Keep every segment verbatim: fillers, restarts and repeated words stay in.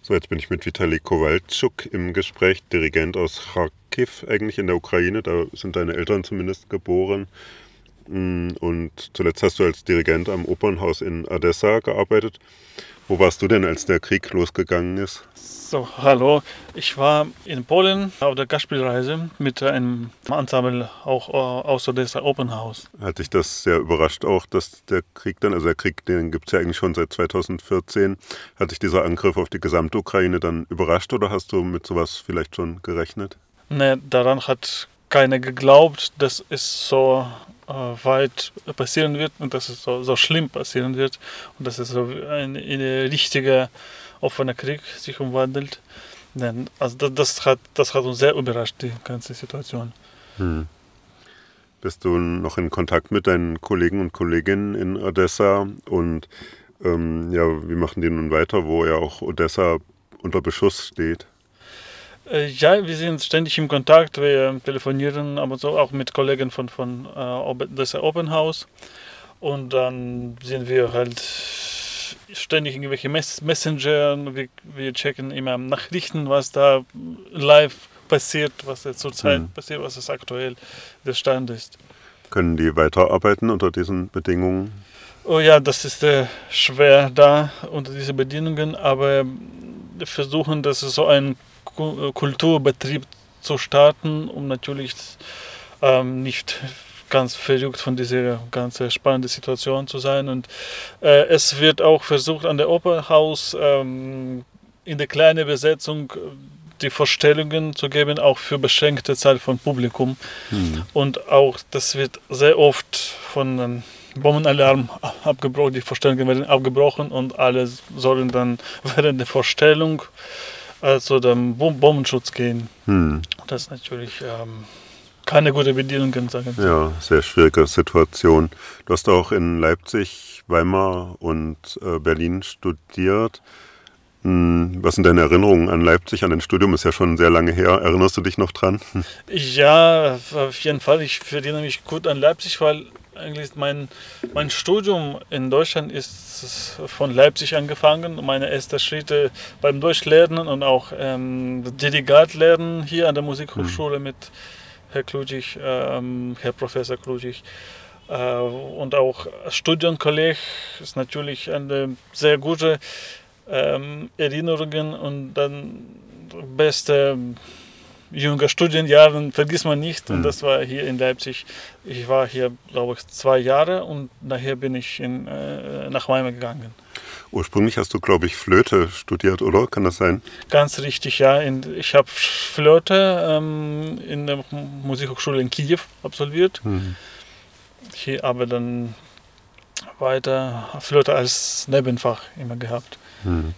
So, jetzt bin ich mit Vitali Kowalczuk im Gespräch, Dirigent aus Charkiw, eigentlich in der Ukraine. Da sind deine Eltern zumindest geboren. Und zuletzt hast du als Dirigent am Opernhaus in Odessa gearbeitet. Wo warst du denn, als der Krieg losgegangen ist? So, hallo. Ich war in Polen auf der Gastspielreise mit einem Ensemble auch aus Odessa Opernhaus. Hat dich das sehr überrascht auch, dass der Krieg dann, also der Krieg, den gibt es ja eigentlich schon seit zweitausendvierzehn, hat dich dieser Angriff auf die gesamte Ukraine dann überrascht oder hast du mit sowas vielleicht schon gerechnet? Ne, daran hat keiner geglaubt, dass es so äh, weit passieren wird und dass es so, so schlimm passieren wird und dass es so ein, ein richtiger offener Krieg sich umwandelt. Denn, also das, das, hat, das hat uns sehr überrascht, die ganze Situation. Hm. Bist du noch in Kontakt mit deinen Kollegen und Kolleginnen in Odessa und ähm, ja, wie machen die nun weiter, wo ja auch Odessa unter Beschuss steht? Ja, wir sind ständig im Kontakt, wir telefonieren aber so auch mit Kollegen von, von äh, Odessa Opernhaus und dann sind wir halt ständig irgendwelche Mess- Messenger, wir, wir checken immer Nachrichten, was da live passiert, was jetzt zurzeit hm. passiert, was es aktuell der Stand ist. Können die weiterarbeiten unter diesen Bedingungen? Oh ja, das ist äh, schwer da unter diesen Bedingungen, aber wir versuchen, dass es so ein Kulturbetrieb zu starten, um natürlich ähm, nicht ganz verrückt von dieser ganz spannenden Situation zu sein. Und äh, es wird auch versucht, an der Opernhaus ähm, in der kleinen Besetzung die Vorstellungen zu geben, auch für beschränkte Zahl von Publikum. Hm. Und auch das wird sehr oft von einem Bombenalarm abgebrochen, die Vorstellungen werden abgebrochen und alle sollen dann während der Vorstellung zu dem Bombenschutz gehen. Hm. Das ist natürlich ähm, keine gute Bedingungen, sagen wir. Ja, sehr schwierige Situation. Du hast auch in Leipzig, Weimar und äh, Berlin studiert. Hm, was sind deine Erinnerungen an Leipzig, an dein Studium? Ist ja schon sehr lange her. Erinnerst du dich noch dran? Ja, auf jeden Fall. Ich erinnere mich gut an Leipzig, weil eigentlich mein, mein Studium in Deutschland ist von Leipzig angefangen. Meine ersten Schritte beim Deutschlernen und auch ähm, Dirigatlernen hier an der Musikhochschule hm. mit Herr Klutschig, ähm, Herr Professor Klutschig. Äh, und auch Studienkolleg ist natürlich eine sehr gute ähm, Erinnerung und dann beste junge Studienjahren vergisst man nicht und das war hier in Leipzig. Ich war hier, glaube ich, zwei Jahre und nachher bin ich in, äh, nach Weimar gegangen. Ursprünglich hast du, glaube ich, Flöte studiert, oder? Kann das sein? Ganz richtig, ja. Ich habe Flöte ähm, in der Musikhochschule in Kiew absolviert. Mhm. Hier aber dann weiter Flöte als Nebenfach immer gehabt. Mhm.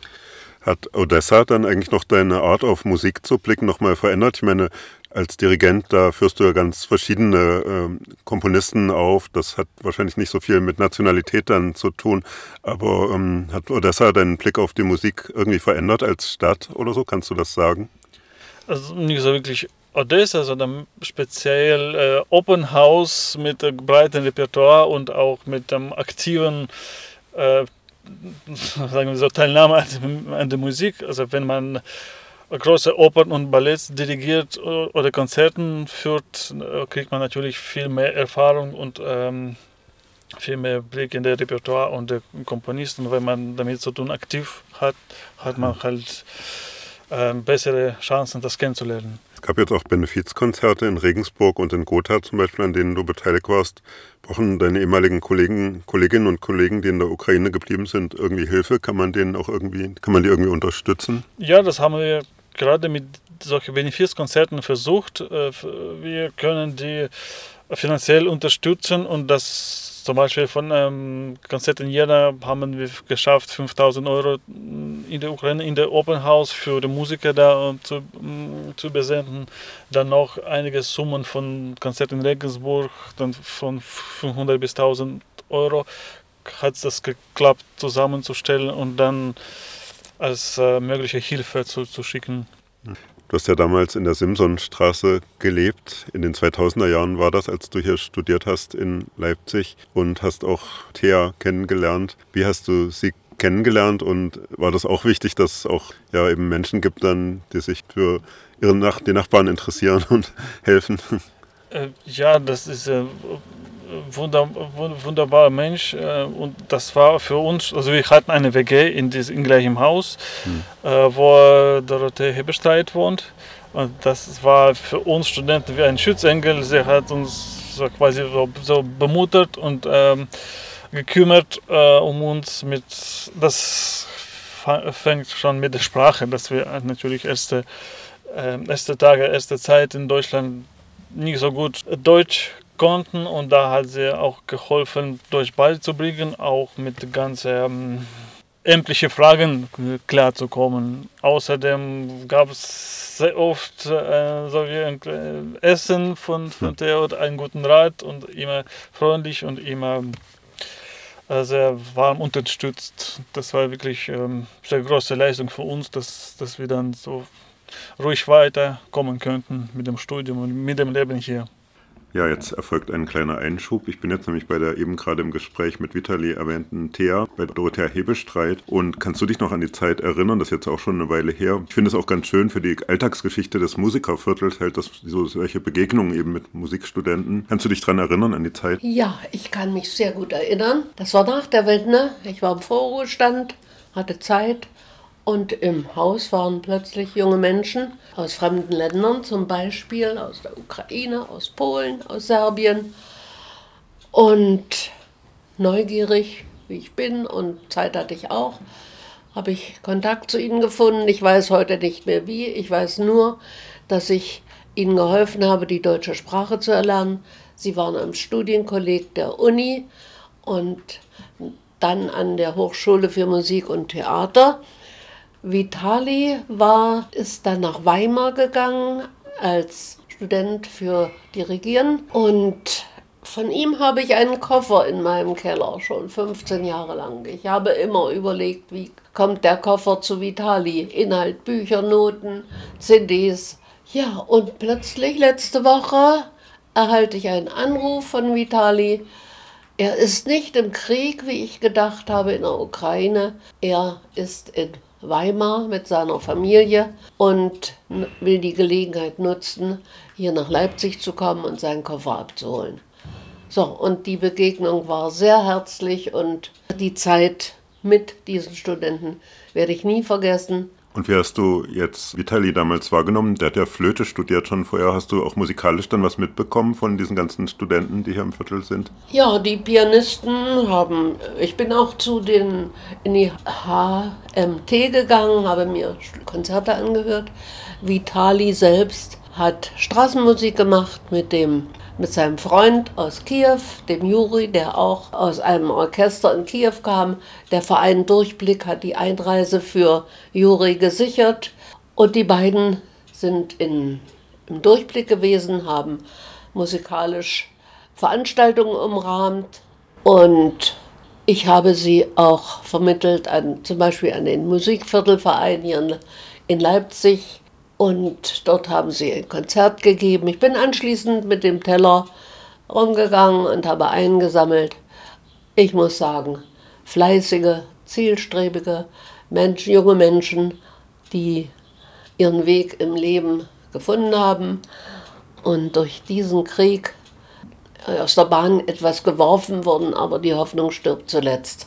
Hat Odessa dann eigentlich noch deine Art auf Musik zu blicken nochmal verändert? Ich meine, als Dirigent, da führst du ja ganz verschiedene ähm, Komponisten auf. Das hat wahrscheinlich nicht so viel mit Nationalität dann zu tun. Aber ähm, hat Odessa deinen Blick auf die Musik irgendwie verändert als Stadt oder so? Kannst du das sagen? Also nicht so wirklich Odessa, sondern speziell äh, Open House mit äh, breitem Repertoire und auch mit einem aktiven äh, sagen wir so, Teilnahme an der Musik. Also wenn man große Opern und Balletts dirigiert oder Konzerten führt, kriegt man natürlich viel mehr Erfahrung und ähm, viel mehr Blick in der Repertoire und der Komponisten. Wenn man damit zu tun aktiv hat, hat man halt äh, bessere Chancen, das kennenzulernen. Es gab jetzt auch Benefizkonzerte in Regensburg und in Gotha zum Beispiel, an denen du beteiligt warst. Brauchen deine ehemaligen Kollegen, Kolleginnen und Kollegen, die in der Ukraine geblieben sind, irgendwie Hilfe? Kann man denen auch irgendwie, kann man die irgendwie unterstützen? Ja, das haben wir gerade mit solchen Benefizkonzerten versucht. Wir können die finanziell unterstützen und das zum Beispiel von einem Konzert in Jena haben wir geschafft, fünftausend Euro in der Ukraine, in der Open House für die Musiker da zu, zu besenden. Dann noch einige Summen von Konzerten in Regensburg, dann von fünfhundert bis tausend Euro hat es geklappt zusammenzustellen und dann als äh, mögliche Hilfe zu, zu schicken. Du hast ja damals in der Simsonstraße gelebt. In den zweitausender Jahren war das, als du hier studiert hast in Leipzig und hast auch Thea kennengelernt. Wie hast du sie kennengelernt und war das auch wichtig, dass es auch ja, eben Menschen gibt, dann, die sich für ihre Nach- die Nachbarn interessieren und helfen? Äh, ja, das ist ein wunder, wunderbarer Mensch äh, und das war für uns, also wir hatten eine W G in, diesem, in gleichem Haus, hm. äh, wo Dorothea Hebestreit wohnt. Und das war für uns Studenten wie ein Schutzengel. Sie hat uns so quasi so, so bemuttert und ähm, gekümmert äh, um uns. Mit, das fängt schon mit der Sprache, dass wir natürlich erste, äh, erste Tage, erste Zeit in Deutschland nicht so gut Deutsch konnten und da hat sie auch geholfen, Deutsch beizubringen, auch mit ganz ähm, ämtlichen Fragen klarzukommen. Außerdem gab es sehr oft äh, so wie ein äh, Essen von, von Theodor, einen guten Rat und immer freundlich und immer äh, sehr warm unterstützt. Das war wirklich ähm, sehr große Leistung für uns, dass, dass wir dann so ruhig weiterkommen könnten mit dem Studium und mit dem Leben hier. Ja, jetzt erfolgt ein kleiner Einschub. Ich bin jetzt nämlich bei der eben gerade im Gespräch mit Vitali erwähnten Thea, bei Dorothea Hebestreit. Und kannst du dich noch an die Zeit erinnern? Das ist jetzt auch schon eine Weile her. Ich finde es auch ganz schön für die Alltagsgeschichte des Musikerviertels, halt das so solche Begegnungen eben mit Musikstudenten. Kannst du dich daran erinnern, an die Zeit? Ja, ich kann mich sehr gut erinnern. Das war nach der Wende. Ich war im Vorruhestand, hatte Zeit. Und im Haus waren plötzlich junge Menschen aus fremden Ländern, zum Beispiel aus der Ukraine, aus Polen, aus Serbien. Und neugierig, wie ich bin und Zeit hatte ich auch, habe ich Kontakt zu ihnen gefunden. Ich weiß heute nicht mehr wie. Ich weiß nur, dass ich ihnen geholfen habe, die deutsche Sprache zu erlernen. Sie waren am Studienkolleg der Uni und dann an der Hochschule für Musik und Theater. Vitali war, ist dann nach Weimar gegangen als Student für Dirigieren und von ihm habe ich einen Koffer in meinem Keller, schon fünfzehn Jahre lang. Ich habe immer überlegt, wie kommt der Koffer zu Vitali? Inhalt, Bücher, Noten, C Ds. Ja, und plötzlich letzte Woche erhalte ich einen Anruf von Vitali. Er ist nicht im Krieg, wie ich gedacht habe, in der Ukraine. Er ist in Weimar mit seiner Familie und will die Gelegenheit nutzen, hier nach Leipzig zu kommen und seinen Koffer abzuholen. So, und die Begegnung war sehr herzlich und die Zeit mit diesen Studenten werde ich nie vergessen. Und wie hast du jetzt Vitali damals wahrgenommen? Der hat ja Flöte studiert schon vorher. Hast du auch musikalisch dann was mitbekommen von diesen ganzen Studenten, die hier im Viertel sind? Ja, die Pianisten haben, ich bin auch zu den, in die H M T gegangen, habe mir Konzerte angehört. Vitali selbst hat Straßenmusik gemacht mit dem mit seinem Freund aus Kiew, dem Juri, der auch aus einem Orchester in Kiew kam. Der Verein Durchblick hat die Einreise für Juri gesichert. Und die beiden sind in, im Durchblick gewesen, haben musikalisch Veranstaltungen umrahmt. Und ich habe sie auch vermittelt, an, zum Beispiel an den Musikviertelverein hier in, in Leipzig. Und dort haben sie ein Konzert gegeben. Ich bin anschließend mit dem Teller rumgegangen und habe eingesammelt. Ich muss sagen, fleißige, zielstrebige Menschen, junge Menschen, die ihren Weg im Leben gefunden haben und durch diesen Krieg aus der Bahn etwas geworfen wurden, aber die Hoffnung stirbt zuletzt.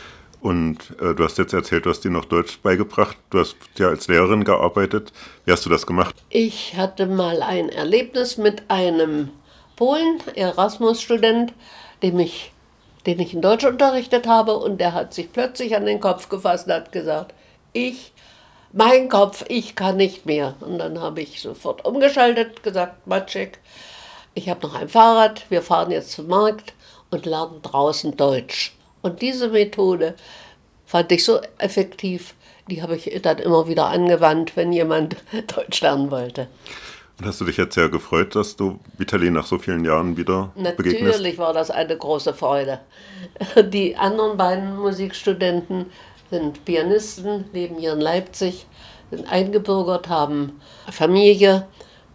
Und äh, du hast jetzt erzählt, du hast dir noch Deutsch beigebracht. Du hast ja als Lehrerin gearbeitet. Wie hast du das gemacht? Ich hatte mal ein Erlebnis mit einem Polen, Erasmus-Student, dem ich, den ich in Deutsch unterrichtet habe. Und der hat sich plötzlich an den Kopf gefasst und hat gesagt, ich, mein Kopf, ich kann nicht mehr. Und dann habe ich sofort umgeschaltet, gesagt, Maciek, ich habe noch ein Fahrrad, wir fahren jetzt zum Markt und lernen draußen Deutsch. Und diese Methode fand ich so effektiv, die habe ich dann immer wieder angewandt, wenn jemand Deutsch lernen wollte. Und hast du dich jetzt sehr gefreut, dass du Vitali nach so vielen Jahren wieder begegnest? Natürlich war das eine große Freude. Die anderen beiden Musikstudenten sind Pianisten, leben hier in Leipzig, sind eingebürgert, haben Familie.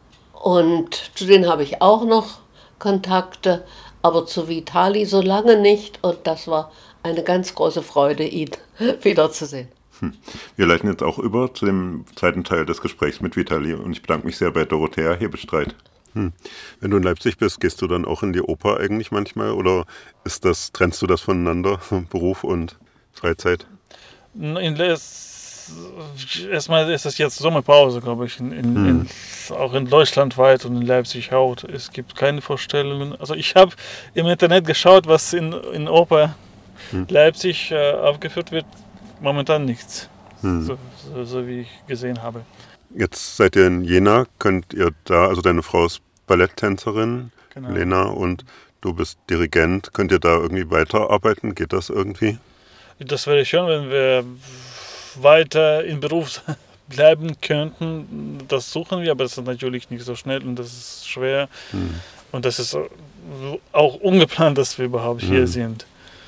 Und zu denen habe ich auch noch Kontakte. Aber zu Vitali so lange nicht und das war eine ganz große Freude, ihn wiederzusehen. Hm. Wir leiten jetzt auch über zu dem zweiten Teil des Gesprächs mit Vitali und ich bedanke mich sehr bei Dorothea Hebestreit. Hm. Wenn du in Leipzig bist, gehst du dann auch in die Oper eigentlich manchmal oder ist das, trennst du das voneinander, Beruf und Freizeit? In Les Erstmal ist es jetzt Sommerpause, glaube ich, in, in, hm. in, auch in Deutschland weit und in Leipzig auch. Es gibt keine Vorstellungen. Also ich habe im Internet geschaut, was in, in Oper hm. Leipzig äh, aufgeführt wird. Momentan nichts, hm. so, so, so wie ich gesehen habe. Jetzt seid ihr in Jena, könnt ihr da, also deine Frau ist Balletttänzerin, genau. Lena, und du bist Dirigent. Könnt ihr da irgendwie weiterarbeiten? Geht das irgendwie? Das wäre schön, wenn wir weiter im Beruf bleiben könnten. Das suchen wir, aber das ist natürlich nicht so schnell und das ist schwer. Hm. Und das ist auch ungeplant, dass wir überhaupt hm. hier sind.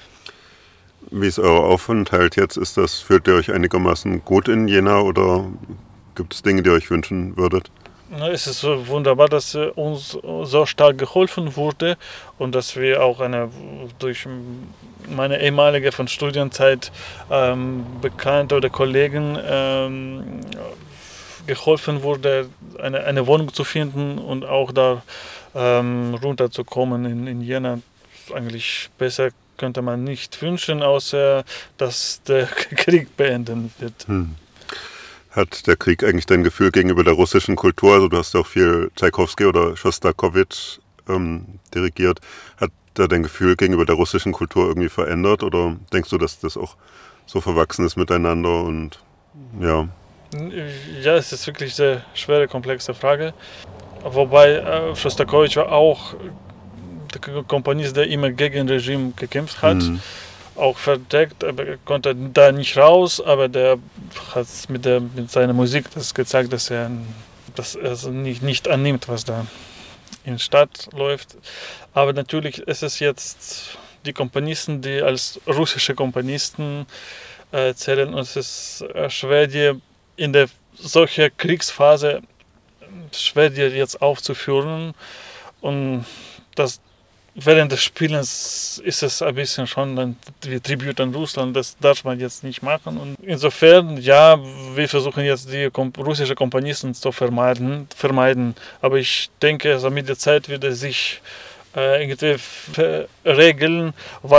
Wie ist euer Aufenthalt jetzt? Ist das, fühlt ihr euch einigermaßen gut in Jena oder gibt es Dinge, die ihr euch wünschen würdet? Es ist so wunderbar, dass uns so stark geholfen wurde und dass wir auch eine durch meine ehemalige von Studienzeit ähm, Bekannte oder Kollegen ähm, geholfen wurde, eine, eine Wohnung zu finden und auch da ähm, runterzukommen in, in Jena. Eigentlich besser könnte man nicht wünschen, außer dass der Krieg beenden wird. Hm. Hat der Krieg eigentlich dein Gefühl gegenüber der russischen Kultur, also du hast ja auch viel Tschaikowski oder Schostakowitsch ähm, dirigiert, hat da dein Gefühl gegenüber der russischen Kultur irgendwie verändert oder denkst du, dass das auch so verwachsen ist miteinander und ja? Ja, es ist wirklich eine sehr schwere, komplexe Frage, wobei äh, Schostakowitsch war auch der Komponist, der immer gegen das Regime gekämpft hat. Mhm. Auch verdeckt, aber er konnte da nicht raus, aber der hat mit, der, mit seiner Musik das gezeigt, dass er, dass er nicht, nicht annimmt, was da in der Stadt läuft. Aber natürlich ist es jetzt die Komponisten, die als russische Komponisten äh, zählen, und es ist schwer, die in der solchen Kriegsphase schwer, die jetzt aufzuführen. Und das während des Spielens ist es ein bisschen schon ein Tribut an Russland, das darf man jetzt nicht machen. Und insofern, ja, wir versuchen jetzt die russischen Komponisten zu vermeiden, vermeiden. Aber ich denke, also mit der Zeit wird es sich äh, irgendwie regeln,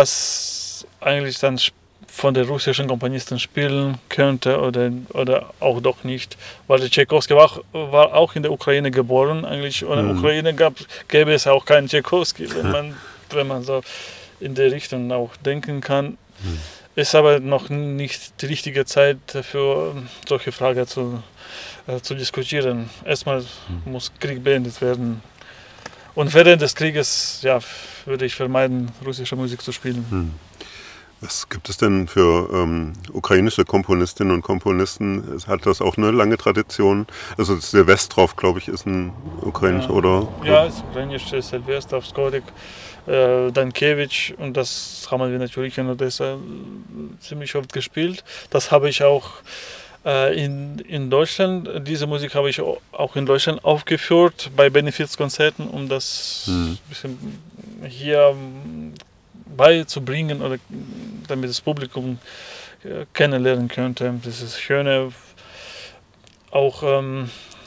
was eigentlich dann von den russischen Komponisten spielen könnte oder, oder auch doch nicht. Weil Tschaikowski war auch, war auch in der Ukraine geboren. Eigentlich ohne mhm. Ukraine gab, gäbe es auch keinen Tschaikowski, wenn man, wenn man so in der Richtung auch denken kann. Mhm. Ist aber noch nicht die richtige Zeit für solche Fragen zu, äh, zu diskutieren. Erstmal mhm. muss Krieg beendet werden. Und während des Krieges ja, würde ich vermeiden, russische Musik zu spielen. Mhm. Was gibt es denn für ähm, ukrainische Komponistinnen und Komponisten? Hat das auch eine lange Tradition? Also Silvestrov, glaube ich, ist ein ukrainischer, ja. oder? Ja, es ist ukrainisch, Silvestrov, Skorik, äh, Dankewitsch, und das haben wir natürlich in Odessa ziemlich oft gespielt. Das habe ich auch äh, in, in Deutschland, diese Musik habe ich auch in Deutschland aufgeführt bei Benefizkonzerten, um das hm. bisschen hier beizubringen oder damit das Publikum äh, kennenlernen könnte. Das ist schöne, auch ähm,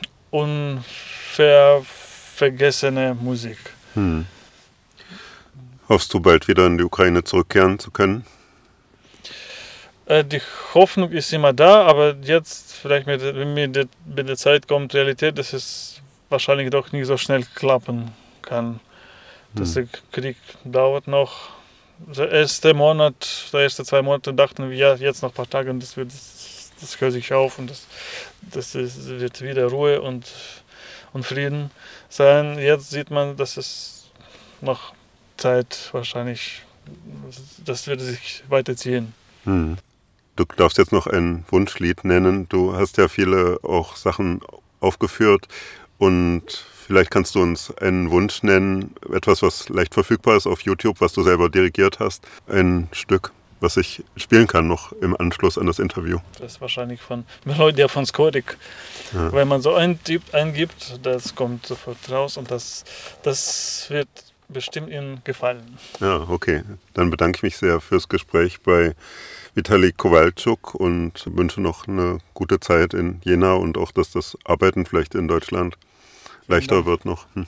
unvergessene Musik. Hm. Hoffst du bald wieder in die Ukraine zurückkehren zu können? Äh, die Hoffnung ist immer da, aber jetzt vielleicht mit, mit, der, mit der Zeit kommt Realität, dass es wahrscheinlich doch nicht so schnell klappen kann. Dass hm. der Krieg dauert noch. Der erste Monat, der erste zwei Monate dachten wir, ja, jetzt noch ein paar Tage und das, wird, das, das hört sich auf und das, das ist, wird wieder Ruhe und, und Frieden sein. Jetzt sieht man, dass es noch Zeit wahrscheinlich, das wird sich weiterziehen. Hm. Du darfst jetzt noch ein Wunschlied nennen. Du hast ja viele auch Sachen aufgeführt und vielleicht kannst du uns einen Wunsch nennen, etwas, was leicht verfügbar ist auf YouTube, was du selber dirigiert hast. Ein Stück, was ich spielen kann noch im Anschluss an das Interview. Das ist wahrscheinlich von Melodia von Skorik. Ja. Wenn man so eingibt, eingibt, das kommt sofort raus und das, das wird bestimmt Ihnen gefallen. Ja, okay. Dann bedanke ich mich sehr fürs Gespräch bei Vitali Kowalczuk und wünsche noch eine gute Zeit in Jena und auch, dass das Arbeiten vielleicht in Deutschland leichter wird noch. Hm.